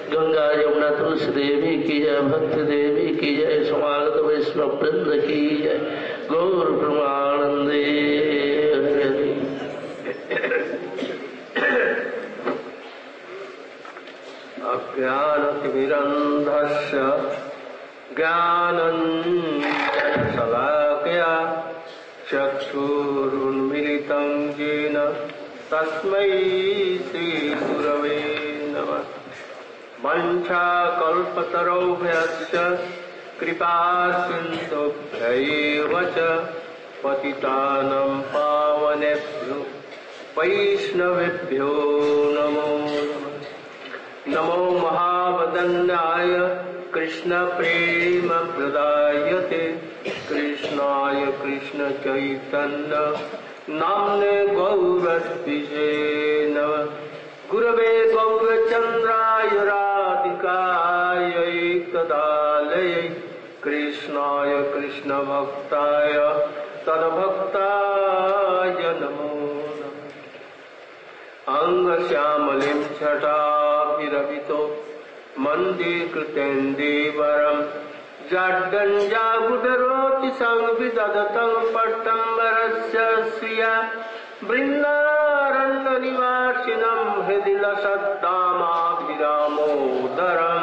गंगा यमुना तुलसी देवी की जय, भक्ति देवी की जय, समागत वैष्णव वृंद की जय, गौर ब्रह्मानंदे हरि। अज्ञानतिमिरन्धस्य ज्ञानञ्जनशलाकया चक्षुरुन्मिलितं येन तस्मै श्रीगुरवे नमः। वञ्चाकल्पतरुभ्यश्च कृपासिन्धुभ्यैव च पतितानां पावनेभ्यो वैष्णवेभ्यो नमो नमः। नमो महावदन्याय कृष्णप्रेमप्रदायते कृष्णाय कृष्णचैतन्य नाम्ने गौरद्विषे नमः। गुरवे गौरचन्द्राय राधिकायै तदालयै कृष्णाय कृष्णभक्ताय तद्भक्ताय नमो नमः। अंगश्यामलिं छटाभिरभितो मन्दीकृतेन्दीवरं जाड्डञ्जाबुधरोति संविदधतं पट्टम्बरस्य श्रिया बृन्दारण्यनिवासिनं हृदि लसद्दामाभिरामोदरं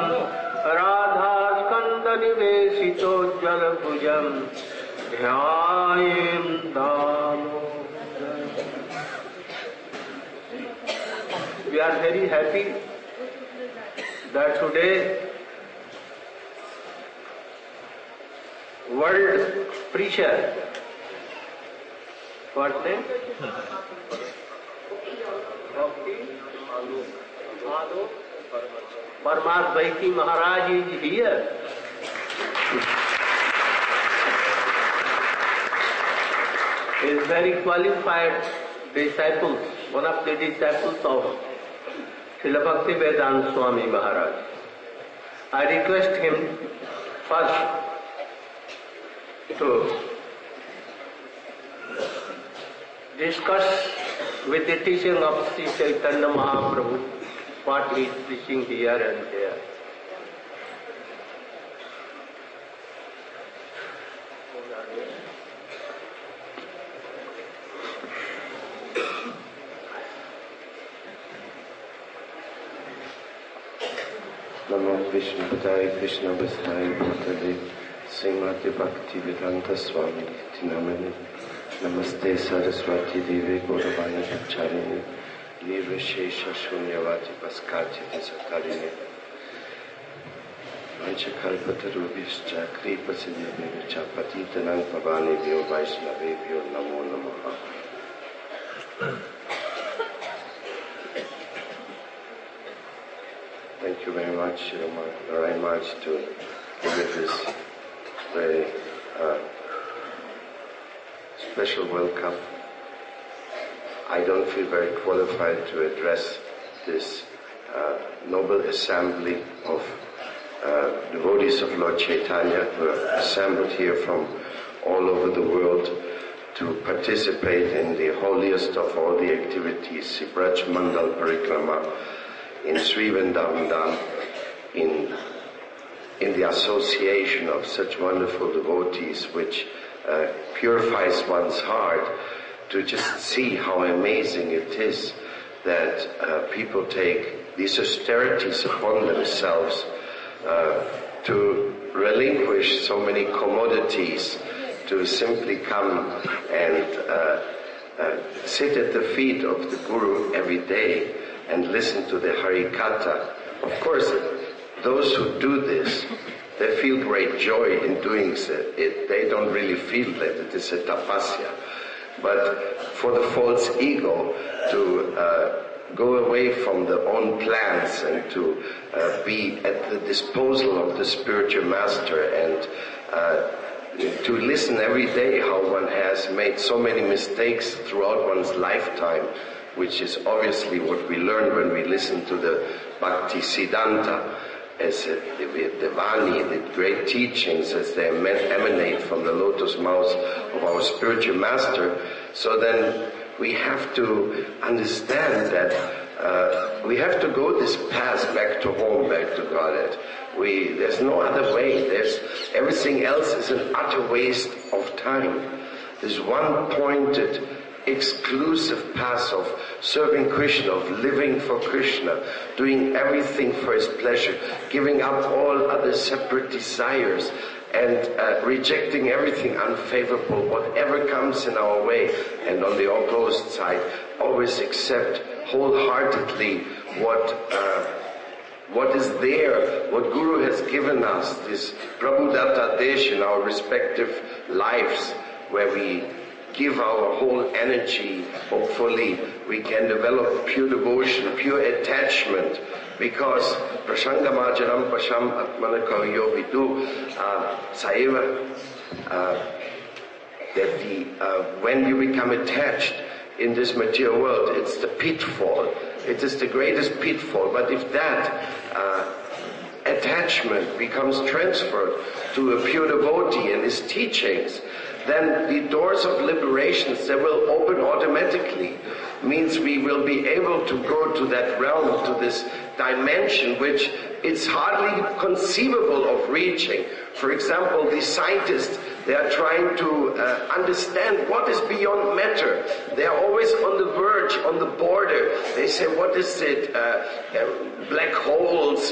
राधास्कन्दनिवेशितोज्ज्वलभुजं ध्यायेन् दामोदरम्। We are very happy that today world preacher, what name? Paramadvaiti Maharaj is here. He is very qualified disciple, one of the disciples of Srila Bhaktivedanta Swami Maharaj. I request him first to discuss with the teaching of Sri Chaitanya Mahaprabhu what he is preaching here and there. Namo Krishna Padaya Krishna Vasaya Bhutale Srimati Bhaktivedanta Swami Namane Namaste Saraswati Deve Gauravani Bhacharine Nirvishesha Shunyavati Paskachite Sakarine Vanchakalpatarubhischa Kripasidevivcha Patitanang Pavanebhyo Vaishnavebhyo Namo Namaha. Thank you very much, Narayan Maharaj, to give this very special welcome. I don't feel very qualified to address this noble assembly of devotees of Lord Chaitanya who are assembled here from all over the world to participate in the holiest of all the activities, Braj Mandal Parikrama, in Sri Vrindavan Dham, in the association of such wonderful devotees, which purifies one's heart to just see how amazing it is that people take these austerities upon themselves to relinquish so many commodities, to simply come and sit at the feet of the Guru every day and listen to the Harikatha. Of course, those who do this, they feel great joy in doing it. They don't really feel that it is a tapasya. But for the false ego to go away from their own plans and to be at the disposal of the spiritual master and to listen every day how one has made so many mistakes throughout one's lifetime, which is obviously what we learn when we listen to the Bhakti Siddhanta, as the Vani, the great teachings as they emanate from the lotus mouth of our spiritual master. So then we have to understand that We have to go this path back to home, back to Godhead. There's no other way. Everything else is an utter waste of time. This one-pointed, exclusive path of serving Krishna, of living for Krishna, doing everything for His pleasure, giving up all other separate desires, and rejecting everything unfavorable, whatever comes in our way, and on the opposite side, always accept wholeheartedly what is there, what Guru has given us, this Prabhudatta Desh in our respective lives, where we give our whole energy. Hopefully we can develop pure devotion, pure attachment, because prasangamajanam pasham atmanaka yovidu saiva, that when you become attached in this material world, it's the pitfall. It is the greatest pitfall. But if that attachment becomes transferred to a pure devotee and his teachings, then the doors of liberations, they will open automatically. Means we will be able to go to that realm, to this dimension which it's hardly conceivable of reaching. For example, the scientists, they are trying to understand what is beyond matter. They are always on the verge, on the border. They say, what is it? Black holes,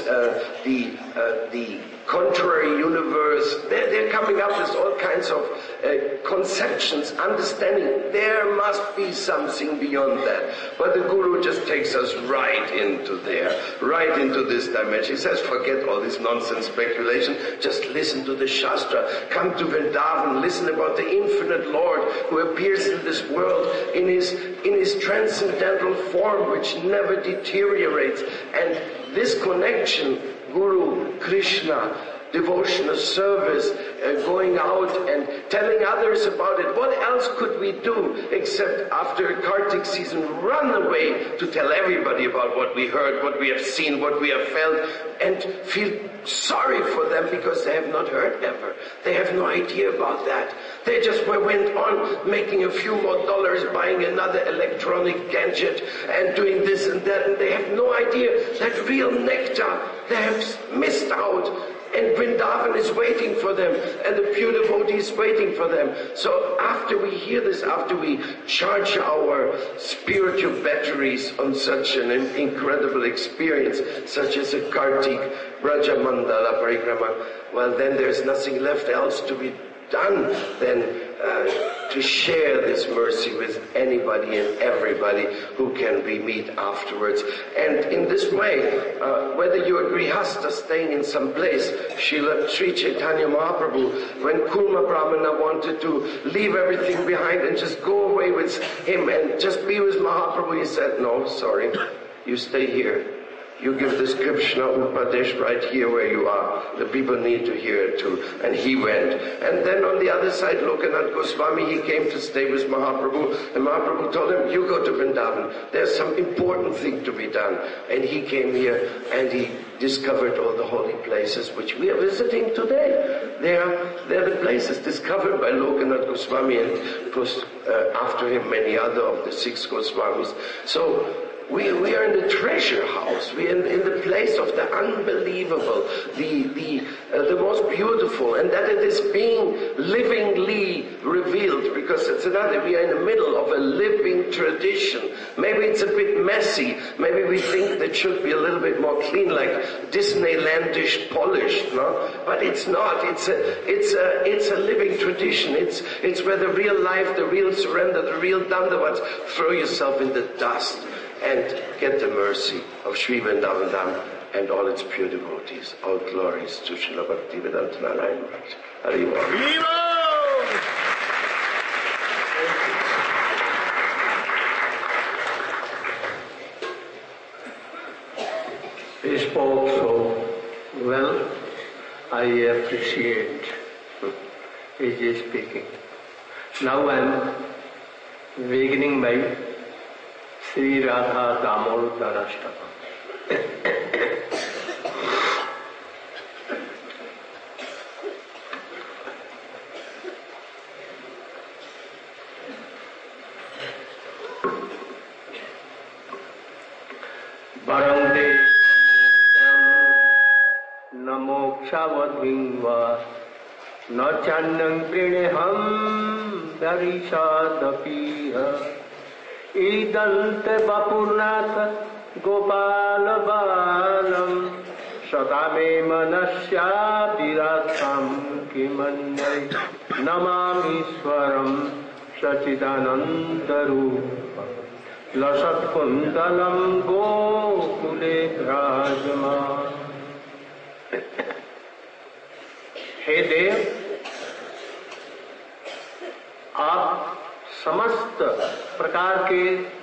the contrary universe. They're coming up with all kinds of conceptions, understanding there must be something beyond that. But the Guru just takes us right into there, right into this dimension. He says, forget all this nonsense speculation, just listen to the Shastra, come to Vrindavan, listen about the infinite Lord who appears in this world in his transcendental form which never deteriorates. And this connection, Guru, Krishna, devotional service, going out and telling others about it. What else could we do except after a Kartik season run away to tell everybody about what we heard, what we have seen, what we have felt, and feel sorry for them because they have not heard ever. They have no idea about that. They just went on making a few more dollars, buying another electronic gadget and doing this and that, and they have no idea that real nectar they have missed out. And Vrindavan is waiting for them, and the pure devotee is waiting for them. So after we hear this, after we charge our spiritual batteries on such an incredible experience, such as a Kartik Braja Mandala Parikrama, well then there's nothing left else to be done than to share this mercy with anybody and everybody who can we meet afterwards. And in this way, whether you're a grihasta staying in some place, Sri Chaitanya Mahaprabhu, when Kurma Brahmana wanted to leave everything behind and just go away with him and just be with Mahaprabhu, he said, no, sorry, you stay here. You give this Krishna Upadesh right here where you are. The people need to hear it too. And he went. And then on the other side, Lokanath Goswami, he came to stay with Mahaprabhu. And Mahaprabhu told him, you go to Vrindavan. There's some important thing to be done. And he came here and he discovered all the holy places which we are visiting today. They're the places discovered by Lokanath Goswami and after him many other of the 6 Goswamis. So, we are in the treasure house. We are in the place of the unbelievable, the most beautiful, and that it is being livingly revealed, because it's another, we are in the middle of a living tradition. Maybe it's a bit messy. Maybe we think that should be a little bit more clean, like Disneylandish polished, no? But it's not. It's a living tradition. It's where the real life, the real surrender, the real dandavats, throw yourself in the dust and get the mercy of Sri Vrindavan Dham and all its pure devotees. All glories to Srila Bhaktivedanta Narayana Maharaj. Haribo. He spoke so well. I appreciate his speaking. Now I am beginning by Sri Radha Damodar Ashtakam. मोक्षावधिं वा न चान्यं प्रणेहं दरिशादपीह ईदन्त वपुर्नाथ गोपाल बालम् सदा मे मनस्या विराट्ं किमन्यै नमामीश्वरं सच्चिदानन्दरूपम् लसत्कुन्दलं गोकुले विराजमान। हे देव, आप समस्त प्रकार के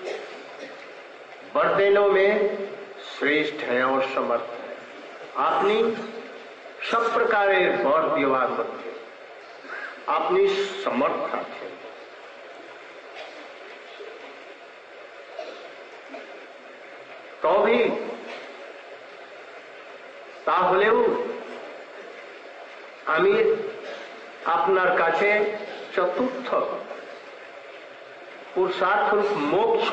वरदानों में श्रेष्ठ हैं और समर्थ हैं। आपनी सब प्रकार वर देवा करते आपनी समर्थ है। तो भी তাহলেও আমি আপনার কাছে চতুর্থ পুরুষার্থ মোক্ষ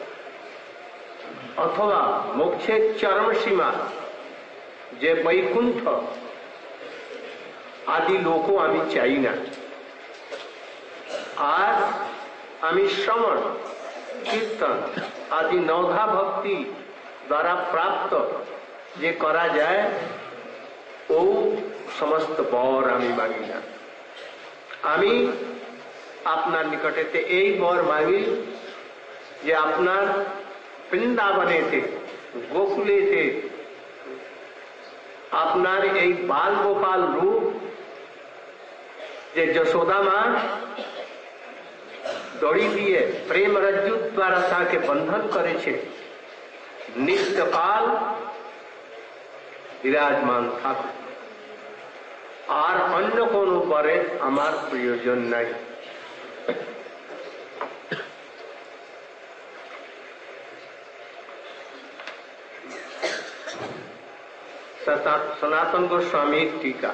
অথবা মোক্ষের চরম সীমা যে বৈকুণ্ঠ আদি লোকও আমি চাই না। আর আমি শ্রবণ কীর্তন আদি নৌধা ভক্তি দ্বারা প্রাপ্ত যে করা যায় ও সমস্ত বর আমি মাগি না। আমি আপনার নিকটেতে এই বর মাগি যে আপনার বৃন্দাবনেতে গোকুলেতে আপনার এই বাল গোপাল রূপ যে যশোদা মা দড়ি দিয়ে প্রেম রজ্জু দ্বারা তাকে বন্ধন করেছে নিত্যকাল বিরাজমান থাকুক। আর অন্য কোনো পরে আমার প্রয়োজন নাই। সনাতন গোস্বামীর टीका।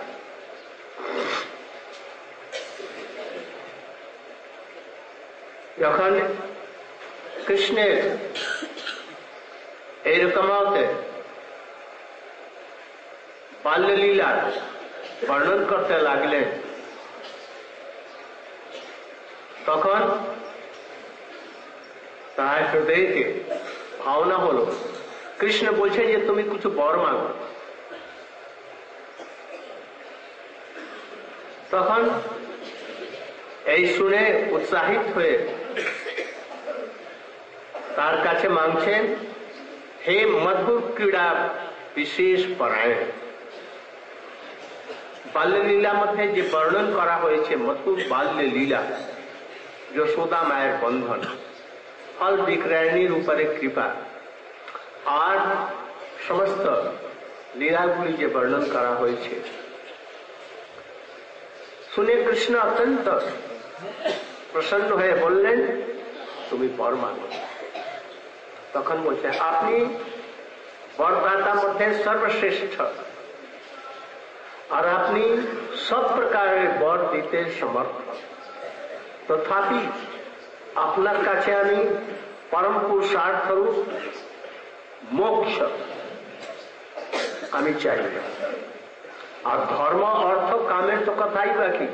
যখন কৃষ্ণের এইরকম বাল্যলীলা বর্ণন করতে লাগলেন তখন তার হৃদয়তে ভাবনা হলো কৃষ্ণ বলছে যে তুমি কিছু বর মাগো। তখন এই শুনে উৎসাহিত হয়ে তার কাছে মাংছেন, হে মধুর ক্রীড়া বিশেষ পরায়ণ। বাল্যলীলা মধ্যে যে বর্ণন করা হয়েছে মধুর বাল্য লীলা যশোদা মায়ের বন্ধন ফল বিক্রয়ণীর উপরে কৃপা আর সমস্ত লীলাগুলি যে বর্ণন করা হয়েছে শুনে কৃষ্ণ অত্যন্ত প্রসন্ন হয়ে বললেন তুমি বর মাগো। তখন বলছে আপনি বরদাতার মধ্যে সর্বশ্রেষ্ঠ আর আপনি সব প্রকারের বর দিতে সমর্থ। তথাপি আপনার কাছে আমি পরম পুরুষার্থ রূপ মোক্ষ আমি চাই না। আর ধর্ম অর্থ কামের তো কথাই বাকি।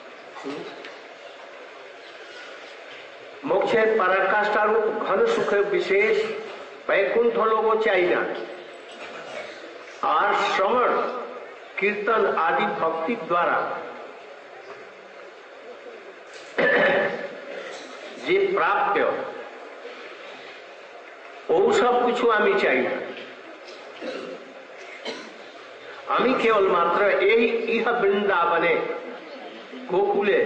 মোক্ষের পরাকাষ্ঠা রূপ ঘন সুখের বিশেষ বৈকুণ্ঠ লোক চাই না। আর শ্রবণ কীর্তন আদি ভক্তি দ্বারা যে প্রাপ্য ও সব কিছু আমি চাই না। আমি কেবলমাত্র এই ইহ বৃন্দাবনে গোকুলে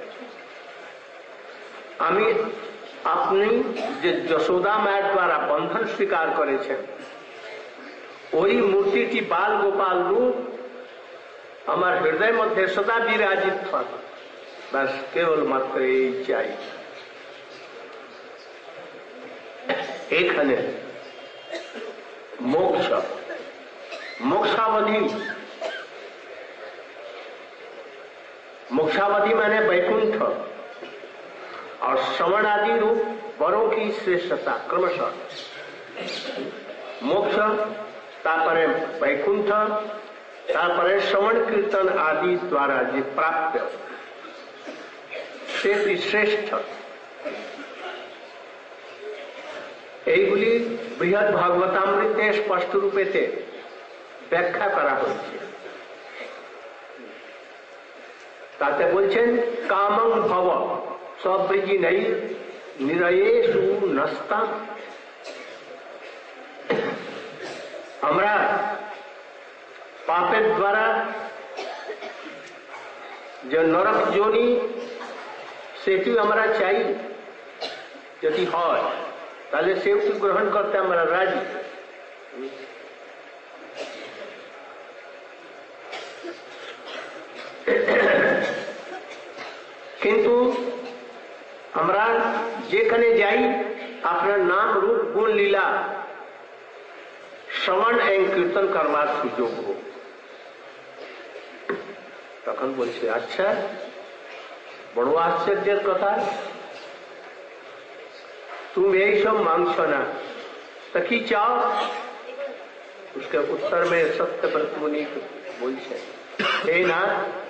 আমি আপনি যে যশোদা মায়ের দ্বারা বন্ধন স্বীকার করেছেন ওই মূর্তিটি বাল গোপাল রূপ আমার হৃদয় মধ্যে সদা বিরাজিত থাকে। বাস কেবলমাত্র এই চাই। এখানে মোক্ষ मोक्षावधि मोक्षावधि माने वैकुंठ और श्रवण आदि रूप वरों की श्रेष्ठता क्रमशः मोक्ष तापरे वैकुंठ তারপরে শ্রবণ কীর্তন আদি দ্বারা যে প্রাপ্য সেটি শ্রেষ্ঠ। এইগুলি বৃহৎ ভাগবতামৃতে স্পষ্ট রূপেতে ব্যাখ্যা করা হয়েছে। তাতে বলছেন কামং ভব সবৃজি নাই নিরয়েষু নস্তাম। আমরা পাপের দ্বারা যে নরক যোনি সেটি আমরা চাই, যদি হয় তাহলে সেটি গ্রহণ করতে আমরা রাজি। কিন্তু আমরা যেখানে যাই আপনার নাম রূপ গুণ লীলা শ্রবণ এবং কীর্তন করবার সুযোগ হোক। তখন বলছে আচ্ছা, বড় আশ্চর্যের কথা, तुम यही सब मांगो ना तो की चाहो? उसके उत्तर में सत्यव्रत मुनि बोलছে এই না,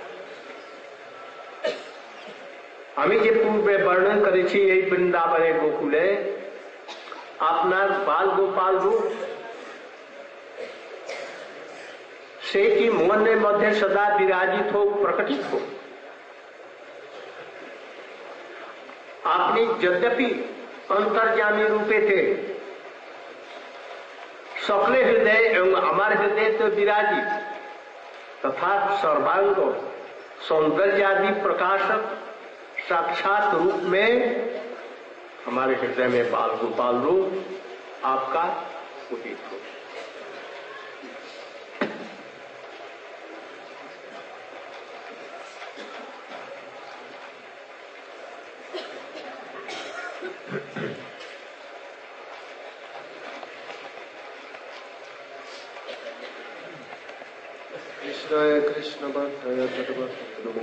আমি যে পূর্বে বর্ণন করেছি এই বৃন্দাবনের গোকুলে আপনার বাল গোপাল রূপ সেটি মনের মধ্যে সদা বিরাজিত হোক, প্রকটিত হোক। আপনি यद्यपि अंतर्यामी रूपे थे, सकले हृदय एवं हमारे हृदय तो विराजित, तथा सर्वांग सौंदर्यादि प्रकाशक साक्षात रूप में हमारे हृदय में बाल गोपाल रूप आपका उदित हो। कृष्ण भक्तय नमो।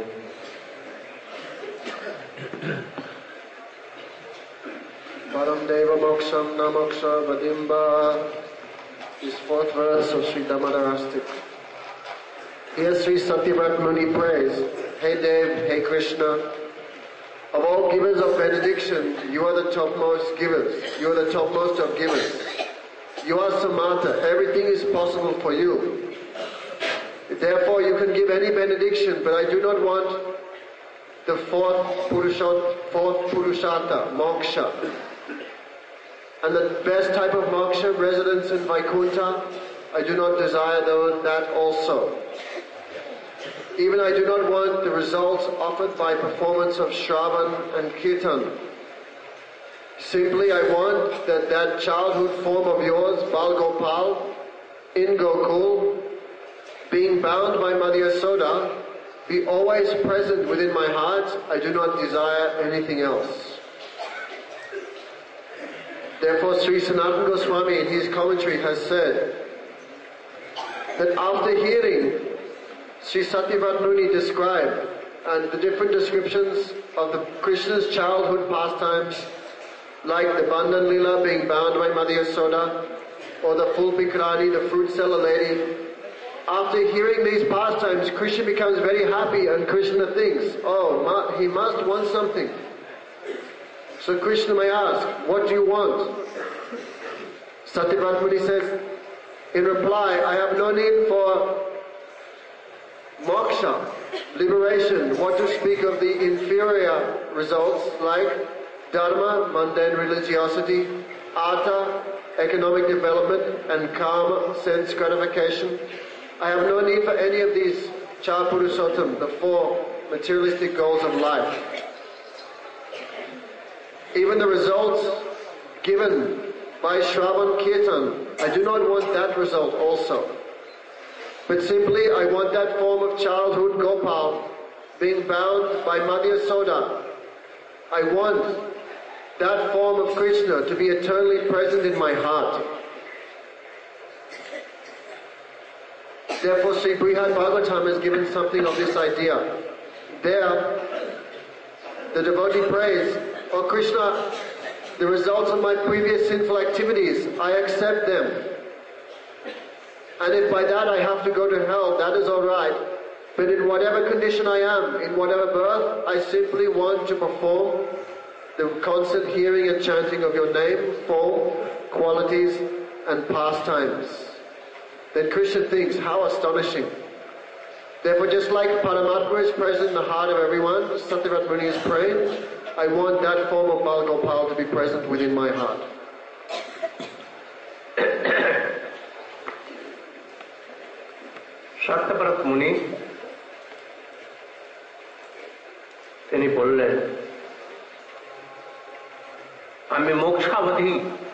Param Deva Moksham Namoksha Vadimba. This fourth verse of Sri Damodarastik. Here Sri Satyavrat Muni prays, Hey Dev, Hey Krishna, of all givers of benediction, you are the topmost givers. You are the topmost of givers. You are Samatha. Everything is possible for you. Therefore, you can give any benediction, but I do not want the fourth Purushata, moksha. And the best type of moksha, residence in Vaikuntha, I do not desire that also. Even I do not want the results offered by performance of Shravan and Kirtan. Simply I want that childhood form of yours, Bal Gopal, in Gokul, being bound by Mother Yasoda, be always present within my heart. I do not desire anything else. Therefore, Sri Sanatana Goswami in his commentary has said that after hearing Sri Satyavrat Muni describe and the different descriptions of the Krishna's childhood pastimes, like the Bandhan Lila being bound by Mother Yasoda, or the full Bikrani, the fruit seller lady, after hearing these pastimes, Krishna becomes very happy and Krishna thinks, oh, he must want something. So Krishna may ask, what do you want? Satyavrat Muni says, in reply, I have no need for moksha, liberation, what to speak of the inferior results like dharma, mundane religiosity, artha, economic development, and karma, sense gratification. I have no need for any of these Char Purushotam, the four materialistic goals of life. Even the results given by Shravan Kirtan, I do not want that result also. But simply I want that form of childhood Gopal being bound by Mother Yasoda. I want that form of Krishna to be eternally present in my heart. Therefore, Sri Brihad Bhagavatam has given something of this idea. There, the devotee prays, "Oh Krishna, the results of my previous sinful activities, I accept them. And if by that I have to go to hell, that is alright. But in whatever condition I am, in whatever birth, I simply want to perform the constant hearing and chanting of your name, form, qualities, and pastimes. Then Krishna thinks, how astonishing. Therefore, just like Paramatma is present in the heart of everyone, Satyavrata Muni is praying, I want that form of Bal Gopal to be present within my heart. Satyabrata মুনি তিনি বললেন, আমি মোক্ষাবধি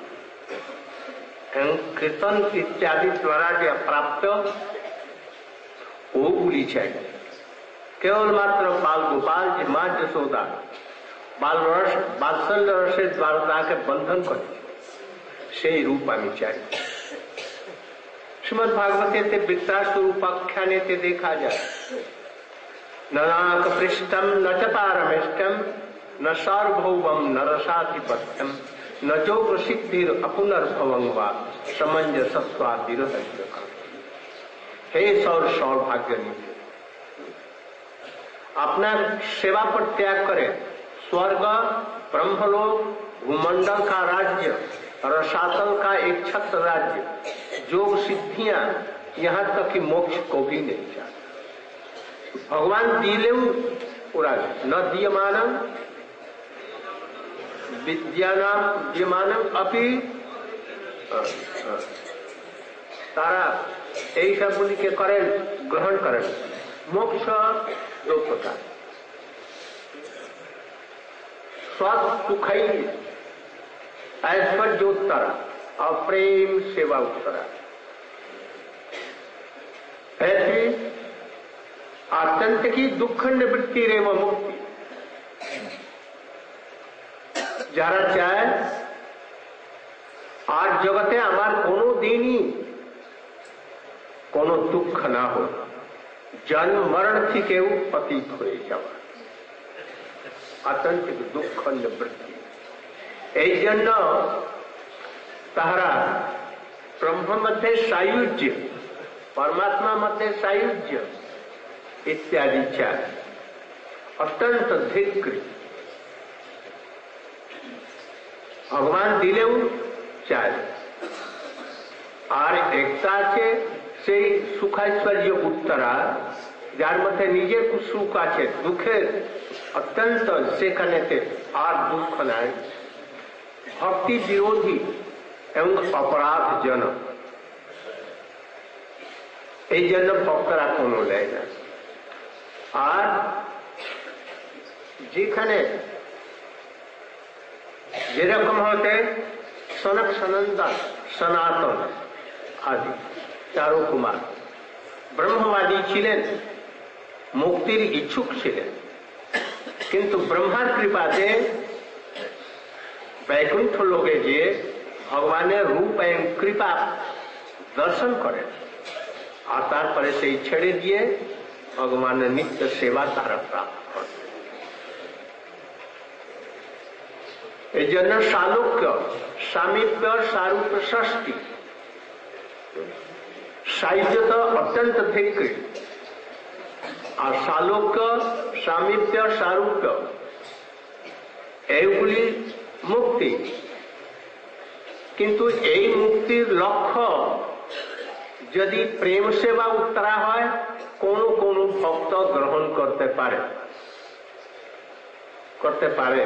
কীর্তন ইত্যাদি দ্বারা যে প্রাপ্ত ওগুলি চাই। কেবলমাত্র বাল গোপাল যে মা যশোদা বাৎসল্য রসের দ্বারা তাকে বন্ধন করে সেই রূপ আমি চাই। श्रीमद् भागवते वृत्तासुरूपाख्याने देखा जाए, न नाक पृष्ठम न च पारमेष्टम न सार्वभौमम न रसाधिपत्यम न जो प्रसिद्धिर अपुनर्भवं वा समंजसत्वादिरहस्य। हे सौभाग्य निधि, अपना सेवा पर त्याग करे, स्वर्ग ब्रह्मलोक भूमंडल का राज्य रसातल का एक छत्र राज्य, योग सिद्धियां, यहां तक कि मोक्ष को भी नहीं चाहता। भगवान दिले पूरा न दीयमानम विद्यानाम दीयमानम अपि तारा यही सब बोली के करें ग्रहण करें। मोक्ष दो प्रकार, स्वाद सुखई ऐश्वर्योत्तरा और प्रेम सेवा उत्तरा। ऐसी अत्यंत की दुख निवृत्ति रेव मुक्ति যারা চায় আর জগতে আমার কোনো দিনই কোনো দুঃখ না হয়, জন্ম মরণ থেকেও পতিত হয়ে যাওয়া, আত্যন্তিক দুঃখ নিবৃত্তি। এই জন্য তাহারা ব্রহ্ম মধ্যে সাयुज्य, परमात्मा मध्य सायुज्य इत्यादि चाय, अत्यंत धिक्र भगवान दिलेও चाय। আর একটা আছে সেই সুখাইশ্বর্য উত্তরা, যার মধ্যে নিজের সুখ আছে, দুঃখের অত্যন্ত সেখানেতে আর দুঃখ নাই, ভক্তি বিরোধী এবং অপরাধজনক। এই জন্য ভক্তরা কোনো নেয় না। আর যেখানে যেরকম হতে সনক সনন্দন সনাতন আদি চারু কুমার ব্রহ্মবাদী ছিলেন, মুক্তির ইচ্ছুক ছিলেন, কিন্তু ব্রহ্মার কৃপাতে বৈকুণ্ঠ লোকে যে ভগবানের রূপ এবং কৃপা দর্শন করেন, আর তারপরে সেই ছেড়ে দিয়ে ভগবানের নিত্য সেবা তারা প্রাপ্ত করেন। এই জন্য সালোক্য, সামীপ্য, সারূপ্য, ষষ্ঠী, সাহিত্যতা অত্যন্ত ধিক্র, আর সালোক্য, সামীপ্য, সারূপ্য এইগুলি মুক্তি। কিন্তু এই মুক্তির লক্ষ্য যদি প্রেম সেবা উত্তরা হয়, কোন কোন ভক্ত গ্রহণ করতে পারে।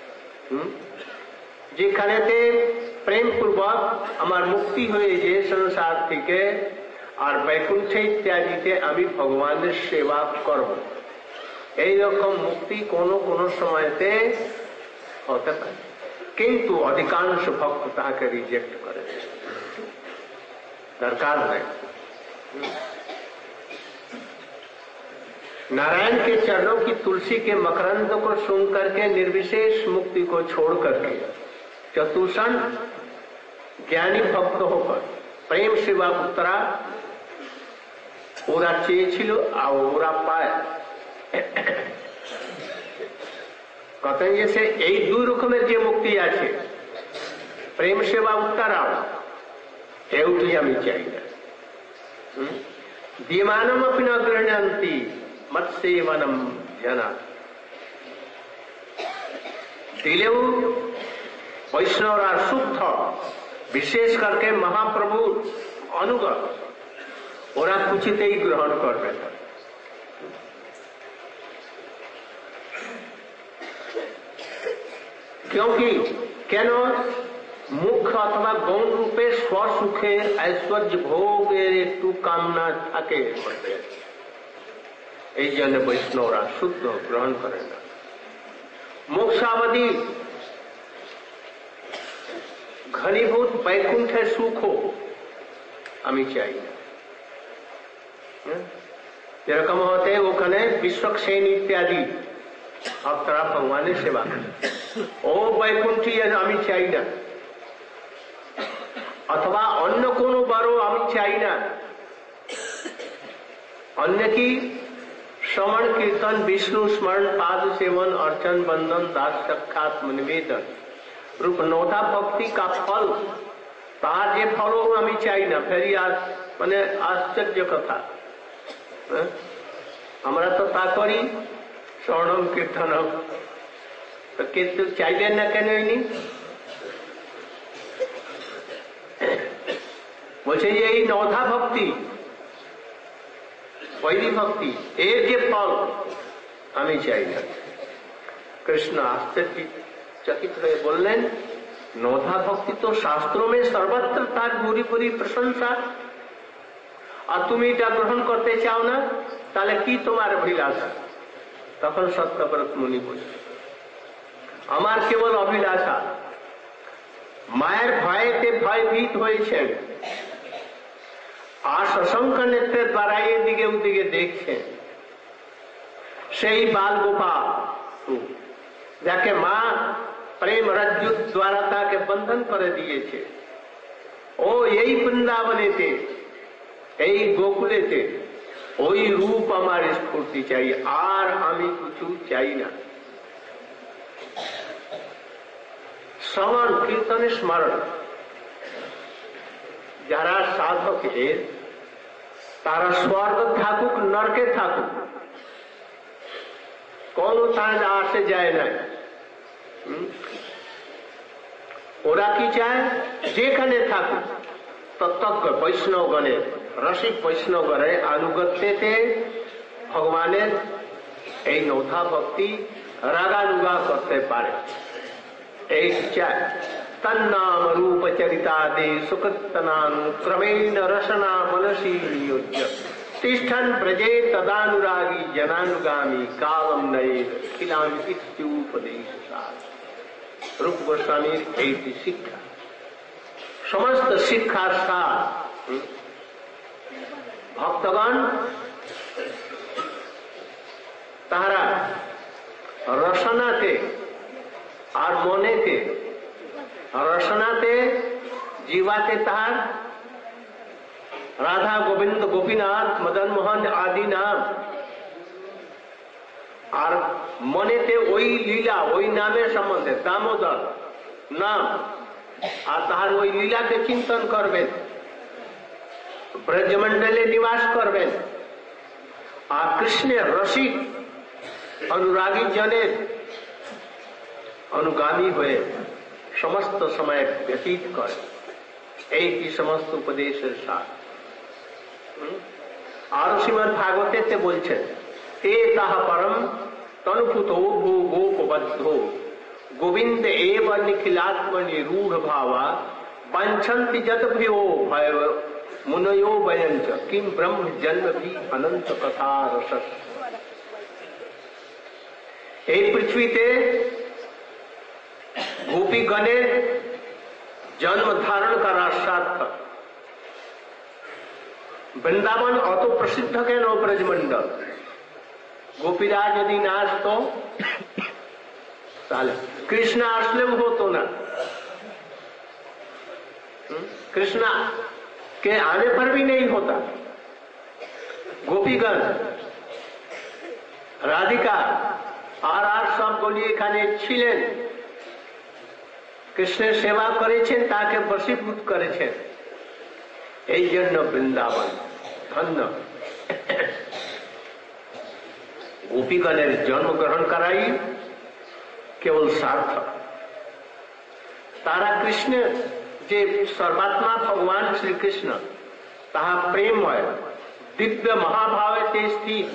যেখানেতে প্রেম পূর্বক আমার মুক্তি হয়ে যে সংসার থেকে আর বৈকুণ্ঠে ইত্যাদিতে আমি ভগবানের সেবা করব, এইরকম মুক্তি কোন কোন সময়তে হতে পারে, কিন্তু অধিকাংশ ভক্ত তাকে রিজেক্ট করে, दरकार है। नारायण के चरणों की तुलसी के मकरंद को सुन करके निर्विशेष मुक्ति को छोड़ करके चतुषण ज्ञानी भक्त होकर प्रेम सेवा उत्तरा ওরা চেয়েছিল আর ওরা পায়। কথা যে এই দুই রকমের যে মুক্তি আছে, প্রেম সেবা উত্তরাও, এউটি আমি চাই না। दीयमानम अपि न गृह्णन्ति मत्सेवनम जना। दिलेও বৈষ্ণবরা শুদ্ধ, বিশেষ করকে মহাপ্রভুর অনুগত, ওরা কিছুতেই গ্রহণ করবে না। क्योंकि কেন মুখ্য অথবা গৌণ রূপে স্বসুখের ঐশ্বর্য ভোগের একটু কামনা থাকে, এই জন্য বৈষ্ণবরা শুদ্ধ গ্রহণ করে না। मोक्षावधि घनीभूत वैकुंठे सुख हो हमें चाहिए। যেরকম হতে ওখানে বিশ্বক্ষেন ইত্যাদি ভক্তরা ভগবানের সেবা করে, ও বৈকুণ্ঠী আমি চাই না, অথবা অন্য কোনো বড় আমি চাই না। অন্য কি श्रवण कीर्तन विष्णु स्मरण पाद सेवन अर्चन बंधन दास साक्षात निवेदन रूप नौथा भक्ति का फल, तार जे फल हमें चाहिए ना। फिर माने आश्चर्य कथा, हमरा तो ता करी श्रवणम कीर्तनम, तो कीर्तन चाहिए ना केन बोलছে যে এই नौथा भक्ति वैदिक भक्ति एक के फल हमें चाहिए। कृष्ण आश्चर्यचकित हुए बोलें, नौथा भक्ति तो शास्त्रों में सर्वत्र तार पूरी पूरी प्रशंसा, और तुम এটা গ্রহণ করতে চাও না, তাহলে কি তোমার অভিলাষা? তখন সত্যব্রত মুনি বলছে, আমার কেবল অভিলাষা, মায়ের ভয়েতে ভয়ভীত হয়েছেন, আর সশঙ্ক নেত্রের দ্বারা এদিকে ওদিকে দেখছেন সেই বাল গোপাল, যাকে মা প্রেম রজ্জু দ্বারা তাকে বন্ধন করে দিয়েছে, ও এই বৃন্দাবনেতে এই গোকুলেতে ওই রূপ আমার স্ফূর্তি চাই, আর আমি কিছু চাই না। শ্রবণ কীর্তনের স্মরণ যারা সাধকের, তারা স্বর্গ থাকুক নরকে থাকুক কোন তার আসে যায় না। ওরা কি চায়, যেখানে থাকুক তত্ত্বজ্ঞ বৈষ্ণবগণের, রসিক বৈষ্ণবগণের আনুগত্যতে ভগবানের এই নৌথা ভক্তি রাগানুগা করতে পারে, এই চায়। तन्नाम रूप चरितादे सुकृतनानुक्रमेण रसना मनसी नियोज्य तिष्ठन् प्रजे तदानुरागी जनानुगामी कालम नये खिलामी इत्युपदेशसार। रूप गोस्वामीर এই শিক্ষা, সমস্ত শিক্ষার সার ভক্তগণ তাহারা রসনাতে আর মনেতে, রসনাতে जीवाते तार राधा गोविंद गोपीनाथ मदन मोहन आदि नाम, और मनेते ওই লীলা ওই নামের সম্বন্ধে দামোদর নাম, আর তাহার ওই লীলাকে চিন্তন করবেন, ব্রজমণ্ডলে নিবাস করবেন, আর কৃষ্ণের রসিক অনুরাগী জনের অনুগামী হয়ে সমস্ত সময় ব্যতীত করে, এই কি সমস্ত উপদেশের সার। আর শ্রীমদ ভাগবতে বলছেন, তে তাহা পরম তনুভূতো ভূ গোপবদ্ধ গোবিন্দ এব নিখিলাত্মনি রূঢ় ভাবা বাঞ্ছন্তি যত ভ্রিयो ভয় মুনयो বয়ঞ্চ কিম ব্রহ্ম জন্ম ভি অনন্ত কথা রস। এই পৃথিবীতে গোপীগণের জন্ম ধারণ করার সার্থক। বৃন্দাবন অত প্রসিদ্ধ কেন ব্রজমন্ডল? গোপীরা যদি না আসতো তাহলে কৃষ্ণ আসলেও হতো না। कृष्ण के आने पर भी नहीं होता। গোপীগণ রাধিকা আর সবগুলি এখানে ছিলেন, কৃষ্ণের সেবা করেছেন, তাকে বশীভূত করেছেন, এই জন্য বৃন্দাবন धन्य गोपीगणের জন্ম গ্রহণ করাই কেবল সার্থক। তারা কৃষ্ণের যে সর্বাত্মা ভগবান শ্রীকৃষ্ণ তাহা প্রেমময় দিব্য মহাভাবেতে স্থিত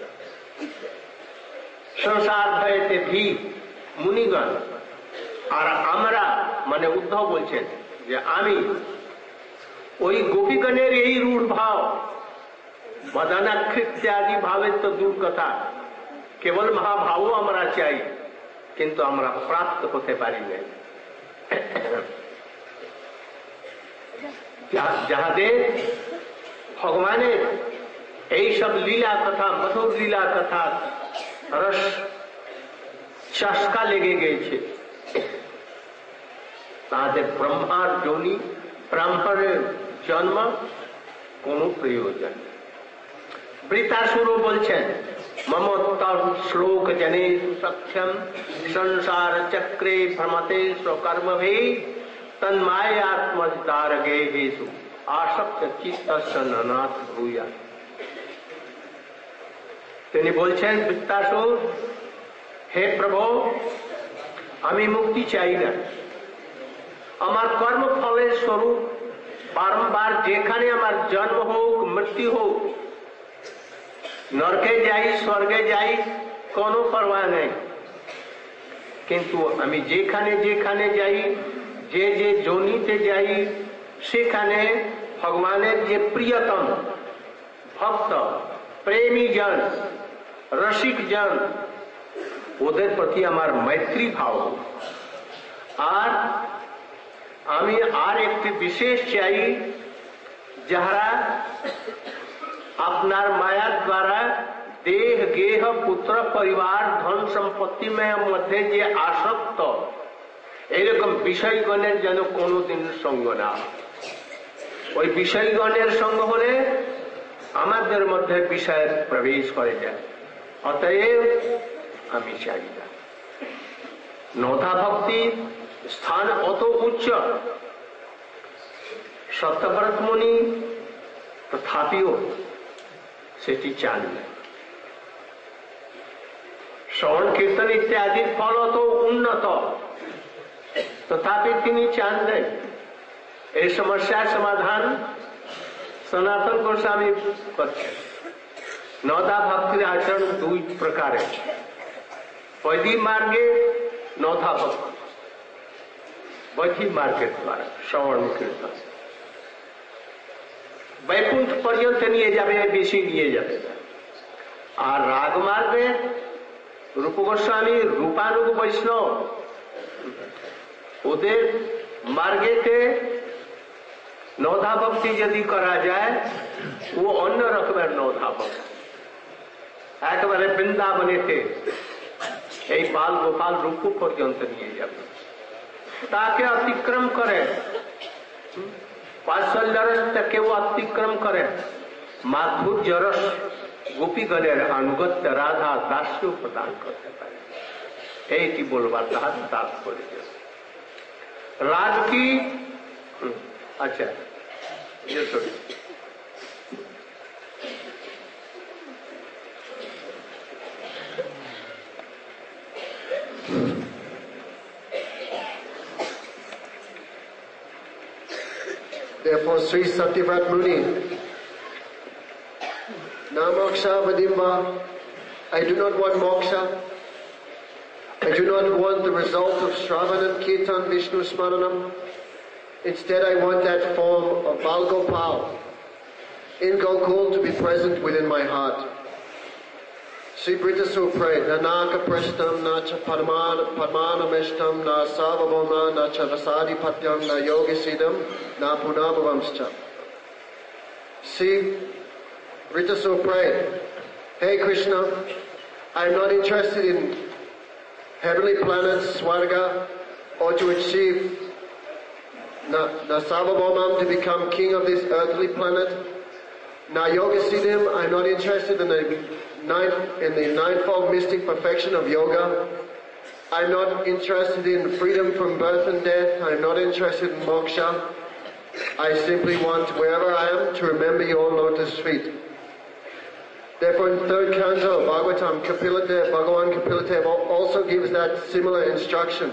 সংসার ভয়েতে ভী মুনিগণ। আর আমরা মানে উদ্ধব বলছেন যে আমি ওই গোপীগণের এই রূঢ় ভাব মদনাকৃত্যাদি ভাবের তো দূর কথা, কেবল মহাভাবও আমরা চাই, কিন্তু আমরা প্রাপ্ত হতে পারি না। যাহাদের ভগবানের এই সব লীলা কথা, মধুর লীলা কথা রস চস্কা লেগে গেছে, তাদের ব্রহ্মার যোনি ব্রাহ্মণের জন্ম কোনো প্রয়োজন। বৃতাসুর বলছেন মমোত্তর শ্লোক জনে সত্যম সংসার চক্রে ভ্রমতে স্বকর্মভে তন্মায়াত্মদারগে হেতু আসক্ত চিত্তস্য নাথ ভূয়া। তিনি বলছেন বৃত্তাসুর, হে প্রভু, আমি মুক্তি চাই না। আমার কর্মফলের স্বরূপ বারংবার যেখানে আমার জন্ম হোক মৃত্যু হোক, নরকে যাই স্বর্গে যাই কোনো পরোয়া নেই, কিন্তু আমি যেখানে যেখানে যাই, যে যে যোনিতে যাই, সেখানে ভগবানের যে প্রিয়তম ভক্ত প্রেমী জন রসিক জন ওদের প্রতি আমার মৈত্রী ভাব। আর আমি আর একটি বিশেষ চাই, যাহারা আপনার মায়ার দ্বারা দেহ গেহ পুত্র পরিবার ধন সম্পত্তি মধ্যে যে আসক্ত, এইরকম বিষয়গণের যেন কোনোদিন সঙ্গ না। ওই বিষয়গণের সঙ্গ হলে আমাদের মধ্যে বিষয়ের প্রবেশ করে যায়। অতএব আমি চাই না। নৌধা ভক্তির স্থান অত উচ্চ, সত্যব্রত মুনি তথাপিও সেটি চান না। শ্রবণ কীর্তন ইত্যাদির ফল অত উন্নত, তথাপি তিনি চান নাই। এই সমস্যার সমাধান সনাতন গোস্বামী করছেন। নৌধা ভক্তির আচরণ দুই প্রকারের। বৈদিক মার্গে নৌধা ভক্তি, বৈদিক মার্গের দ্বারা শ্রবণ কীর্তন বৈকুণ্ঠ পর্যন্ত নিয়ে যাবে, বেশি নিয়ে যাবে। আর রাগ মার্গে রূপ গোস্বামী রূপানুগ বৈষ্ণব, ওদের মার্গেতে নৌধা ভক্তি যদি করা যায়, ও অন্য রকমের নৌধা ভক্তি। একেবারে বৃন্দাবনেতে এই বাল গোপাল রূপ পর্যন্ত নিয়ে যাবে, তাকে অতিক্রম করে, বাৎসল্য রসটা কেউ অতিক্রম করে, মাধুর্য রস গোপীগণের আনুগত্য রাধা দাস্য প্রদান করতে পারে। এইটি বলবার তাহার তাৎপর্য। রাগ কি? আচ্ছা, Therefore, Sri Satyavrat Muni, na moksha vadimva, I do not want moksha. I do not want the result of Shravanam, Kirtan, Vishnu Smaranam. Instead, I want that form of Bal Gopal in Gokul to be present within my heart. Sri Britasu prayed, Nanaka Prashtam, na cha Padmana Meshtam, na Savaboma, na cha Vasadi Patyam, na Yogisidam, na Punabhavamscha. See, Britasu prayed, Hey Krishna, I am not interested in heavenly planets, Swarga, or to achieve na Savabomam to become king of this earthly planet. Na Yogasiddham, I'm not interested in the ninefold mystic perfection of yoga. I'm not interested in freedom from birth and death. I'm not interested in moksha. I simply want, wherever I am, to remember your lotus feet. Therefore, in third canto of Bhagavatam, Kapila-dev, Bhagavan Kapila-dev also gives that similar instruction.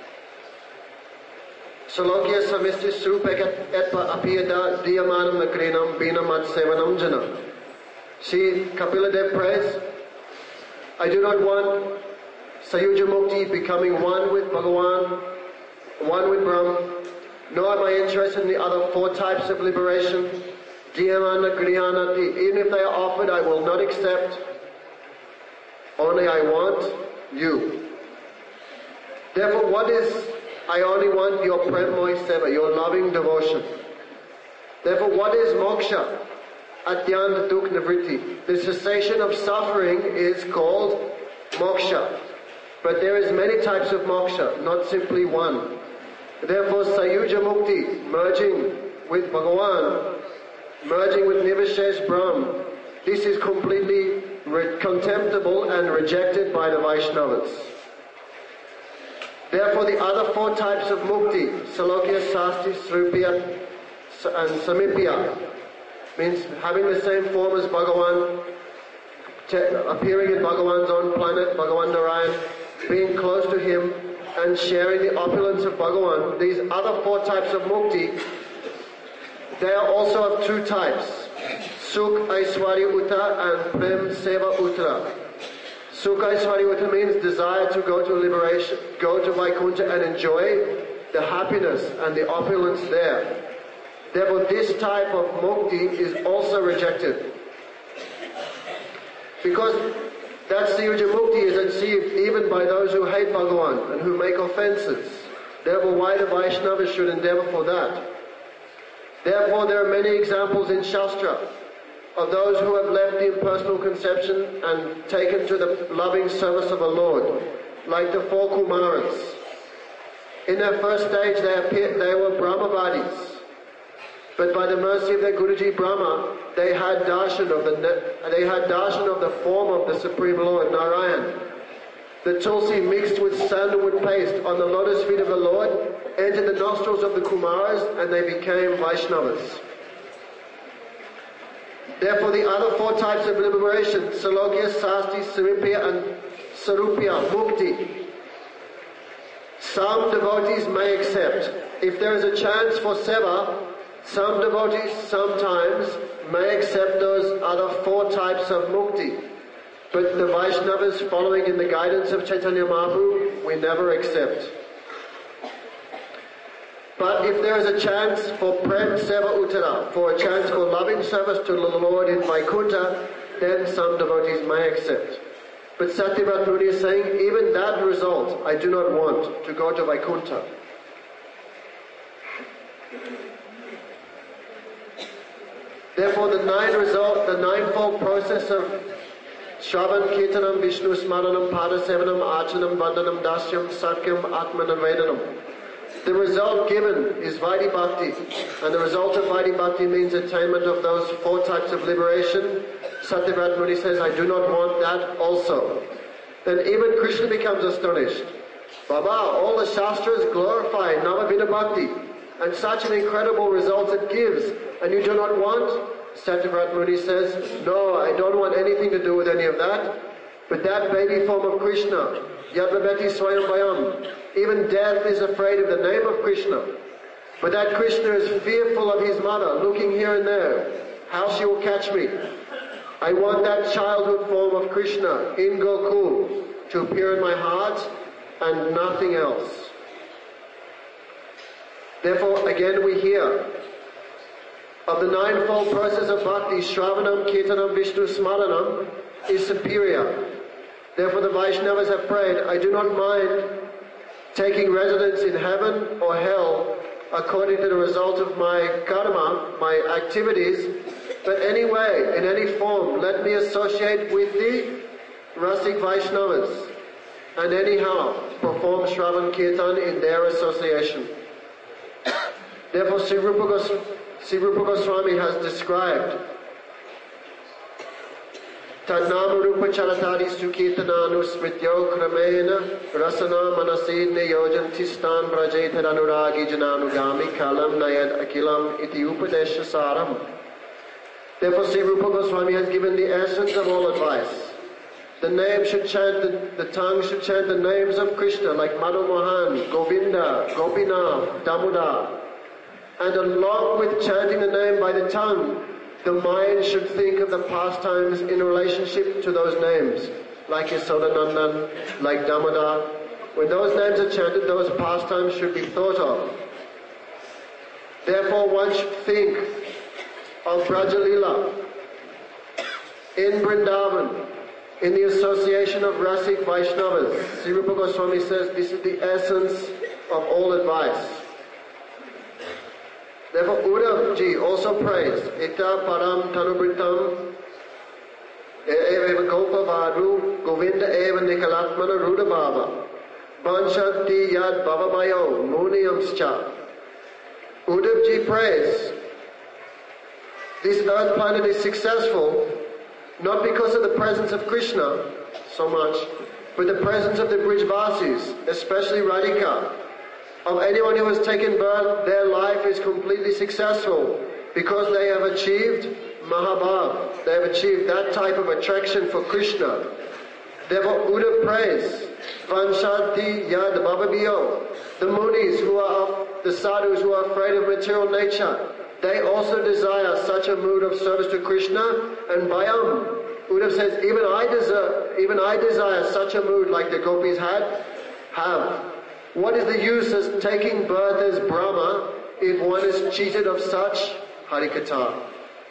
Salokya samisti surupekat etpa apiyada diyamanam nakrinam binamat sevanam jana. See, Kapila-dev prays, I do not want Sayuja Mukti becoming one with Bhagavan, one with Brahm, nor am I interested in the other four types of liberation. Dhyana, Griyanati, even if they are offered, I will not accept. Only I want you. Therefore, I only want your Premmoy Seva, your loving devotion. Therefore, what is moksha? Atyanta dukh nivritti. The cessation of suffering is called moksha. But there is many types of moksha, not simply one. Therefore, Sayuja Mukti, merging with Bhagavan, merging with Nivashesh Brahm, this is completely contemptible and rejected by the Vaishnavas. Therefore, the other four types of mukti, Salokya, Sasti, Srupya, and Samipya, means having the same form as Bhagavan, appearing in Bhagavan's own planet, Bhagavan Narayan, being close to him, and sharing the opulence of Bhagavan. These other four types of mukti, they are also of two types, Sukh Aishwarya Uta and Prem Seva Uttara. Sukh Aishwarya Uta means desire to go to liberation, go to Vaikuntha and enjoy the happiness and the opulence there. Therefore, this type of mukti is also rejected. Because that Sayuja Mukti is achieved even by those who hate Bhagavan and who make offences. Therefore, why the Vaishnavas should endeavour for that? Therefore, there are many examples in Shastra of those who have left the impersonal conception and taken to the loving service of the Lord, like the four Kumaras. In their first stage, they were Brahmavadis. But by the mercy of their Guruji Brahma, they had darshan of the form of the Supreme Lord, Narayan. The tulsi mixed with sandalwood paste on the lotus feet of the Lord entered the nostrils of the Kumaras and they became Vaishnavas. Therefore, the other four types of liberation, Salokya, Sasti, Saripya and Sarupya, Mukti, some devotees may accept. If there is a chance for Seva, some devotees sometimes may accept those other four types of mukti. But the Vaishnavas, following in the guidance of Chaitanya Mahaprabhu, we never accept. But if there is a chance for Prem Seva Uttara, for a chance for loving service to the Lord in Vaikuntha, then some devotees may accept. But Satyavrat Muni is saying, even that result, I do not want to go to Vaikuntha. Therefore, the ninefold process of Shravan, Kirtanam, Vishnu Smaranam, Padasevanam, Archanam, Vandanam, Dasyam, Satyam, Atman and Vedanam. The result given is Vaidhi Bhakti, and the result of Vaidhi Bhakti means attainment of those four types of liberation. Satyavrat Muni says, I do not want that also. Then even Krishna becomes astonished. Baba, all the Shastras glorify Navavida Bhakti, and such an incredible result it gives, and you do not want? Satyavrat Muni says, no, I don't want anything to do with any of that. But that baby form of Krishna, Yadvabheti Swayam Vayam, even death is afraid of the name of Krishna. But that Krishna is fearful of his mother, looking here and there, how she will catch me. I want that childhood form of Krishna in Gokul to appear in my heart and nothing else. Therefore, again we hear of the ninefold process of bhakti, Shravanam, Kirtanam, Vishnu Smaranam is superior. Therefore the Vaishnavas have prayed, I do not mind taking residence in heaven or hell according to the result of my karma, my activities, but anyway, in any form, let me associate with the Rasik Vaishnavas and anyhow perform Shravan Kirtan in their association. Therefore Sri Rupa Goswami has described Tadnamarupa chalatari sukirtananu smrityo kramena rasana manasi niyojantistan brajetar anuragi jananugami kalam nayad akilam iti upadesha saram. Therefore, Sri Rupa Goswami has given the essence of all advice. The name should chant, the tongue should chant the names of Krishna like Madhu Mohan, Govinda, Gopinath, Damodar. And along with chanting the name by the tongue, the mind should think of the pastimes in relationship to those names, like Yasodanandan, like Damodar. When those names are chanted, those pastimes should be thought of. Therefore, one should think of Brajalila in Vrindavan, in the association of Rasik Vaishnavas. Sri Rupa Goswami says this is the essence of all advice. Therefore, Uddhav ji also prays, Ita param tanubrittam eva gopa varu govinda eva nikalatmana rudabhava banshanti yad bhavamayo muniyamscha. Uddhav ji prays, this earth planet is successful not because of the presence of Krishna so much, but the presence of the Brijvasis, especially Radhika. Of anyone who has taken birth, their life is completely successful because they have achieved Mahabhav. They have achieved that type of attraction for Krishna. Therefore, Uddhav prays, Vanshanti Yad Bhavabhiyo. The munis who are, the sadhus who are afraid of material nature, they also desire such a mood of service to Krishna. And Bhayam, Uddhav says, even I desire such a mood like the gopis have. What is the use of taking birth as Brahma if one is cheated of such Harikatha?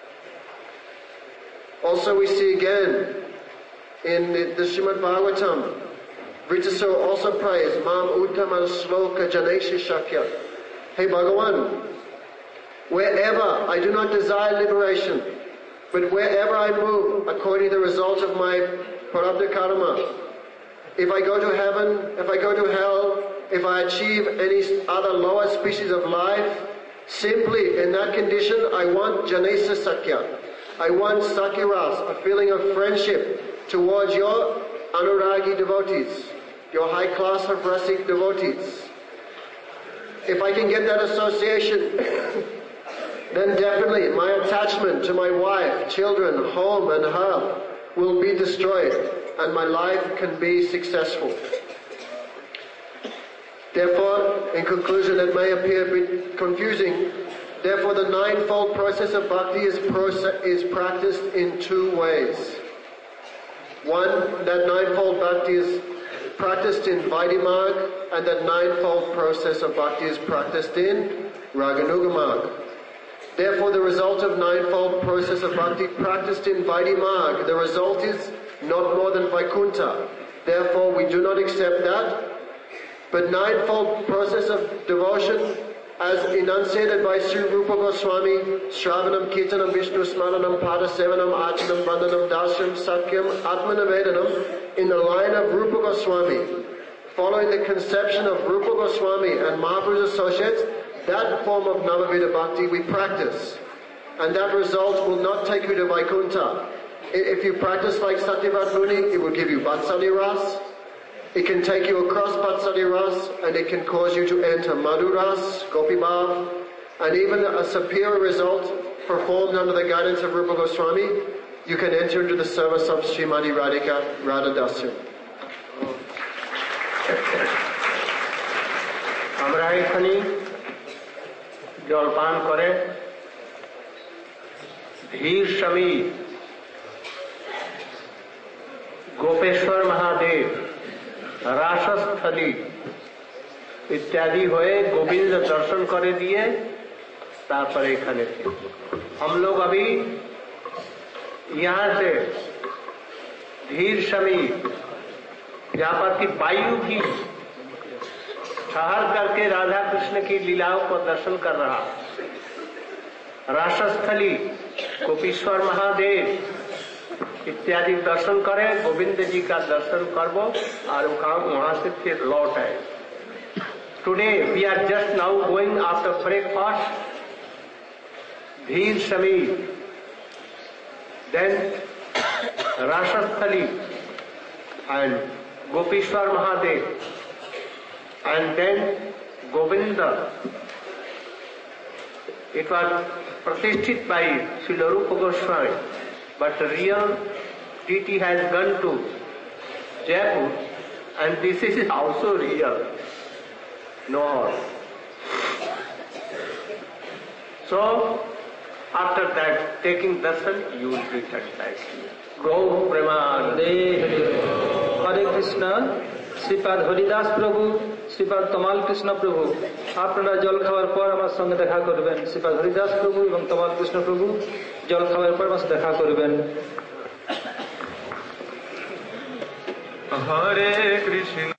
Also we see again in the Srimad Bhagavatam, Vritasura also prays, Mam Uttaman Sloka Janeshi Shakya. Hey Bhagavan, wherever I do not desire liberation, but wherever I move according to the result of my prarabdha karma, if I go to heaven, if I go to hell, if I achieve any other lower species of life, simply in that condition I want Janesa Sakya. I want Sakiras, a feeling of friendship towards your Anuragi devotees, your high class of Rasik devotees. If I can get that association, then definitely my attachment to my wife, children, home and hearth will be destroyed and my life can be successful. Therefore, in conclusion, it may appear a bit confusing. Therefore, the ninefold process of bhakti is practiced in two ways. One, that ninefold bhakti is practiced in Vaidhi-marg, and that ninefold process of bhakti is practiced in Raganuga-marg. Therefore, the result of ninefold process of bhakti practiced in Vaidhi-marg, the result is not more than Vaikuntha. Therefore, we do not accept that. But ninefold process of devotion, as enunciated by Sri Rupa Goswami, Shravanam, Kirtanam, Vishnu Smaranam, Pada Sevanam, Achanam, Bandhanam, Dasyam, Sakyam, Atmanavedanam, in the line of Rupa Goswami, following the conception of Rupa Goswami and Mahaprabhu's associates, that form of Navavida Bhakti we practice. And that result will not take you to Vaikuntha. If you practice like Satyavrata Muni, it will give you Vatsali Ras. It can take you across Vatsali Ras, and it can cause you to enter Madhu Ras, Gopi Bhav, and even a superior result performed under the guidance of Rupa Goswami, you can enter into the service of Srimati Radhika Radha Dasya. আমরা এখানে জলপান করে ধীর সমীর গোপেশ্বর মহাদেব रासस्थली इत्यादि हुए गोविंद दर्शन करे दिए तापर एखाने थे। हम लोग अभी यहाँ से धीर समीर जहाँ पर की वायु भी ठहर करके राधा कृष्ण की लीलाओं को दर्शन कर रहा, रासस्थली गोपीश्वर महादेव इत्यादि दर्शन करें, गोविंद जी का दर्शन करबो और वहां से फिर लौट आए। Today we are just now going after breakfast Dheer Sameer, then Rasasthali and Gopishwar Mahadev, and then Govinda. It was Pratishthit by Srila Rupa Goswami, but the real deity has gone to Jaipur, and this is also real. No more. So, after that, taking darshan, you will return back. Go Premanande. Hare Krishna. Shripad Haridas Prabhu, Shripad তমাল কৃষ্ণ প্রভু, আপনারা জল খাওয়ার পর আমার সঙ্গে দেখা করবেন। শ্রীপাদ হরিদাস প্রভু এবং তমাল কৃষ্ণ প্রভু জল খাওয়ার পর আমার সাথে দেখা করবেন। হরে কৃষ্ণ